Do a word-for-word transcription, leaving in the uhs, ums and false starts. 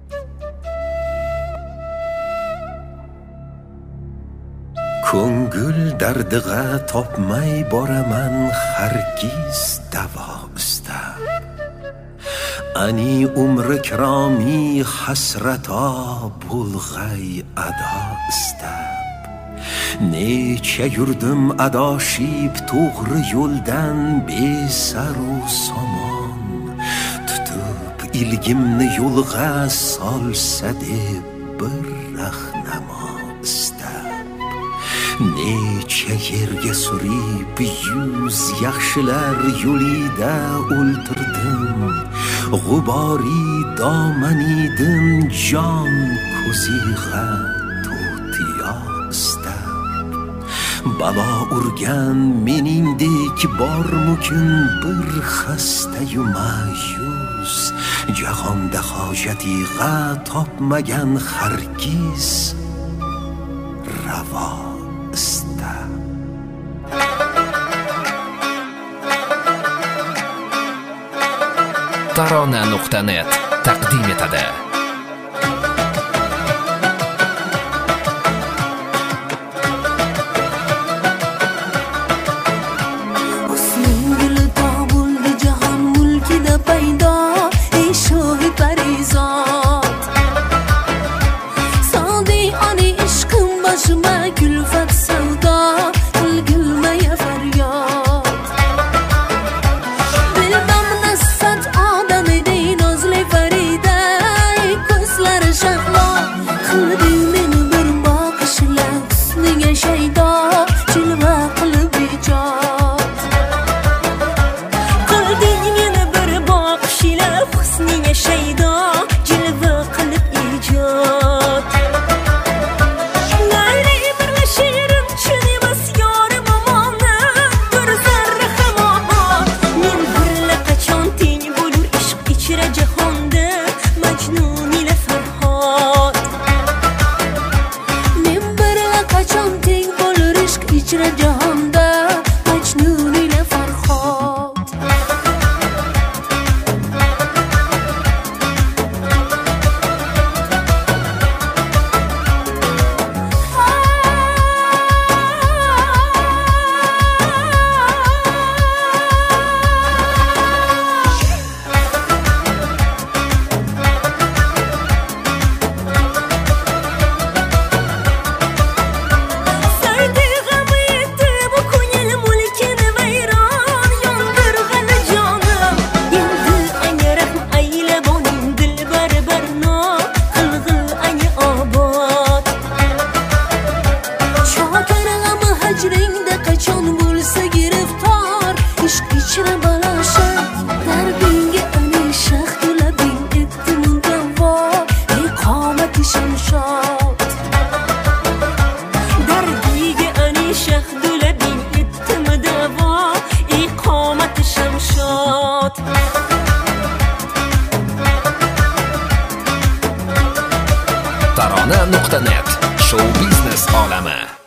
ko'ngil dardiga topmay boraman hargiz davo istab. Ani umri kiromi hasrata bulg'ay ado istab. Necha yurdim adoshib to'g'ri yo'ldan besaru somon, tutib ilgimni yo'lga solsa deb bir rahnamo istab. Necha yerga surib yuz yaxshilar yo'lida o'ltirdim, g'ubori domanidim jon ko'zig'a to'tiyo istab. Balo urgan meningdek bormikin bir xastayu ma'yus, jahonda hojatiga topmagan hargiz ravo istab. tarona nuqta net taqdim etadi. tarona nuqta net show biznes olami.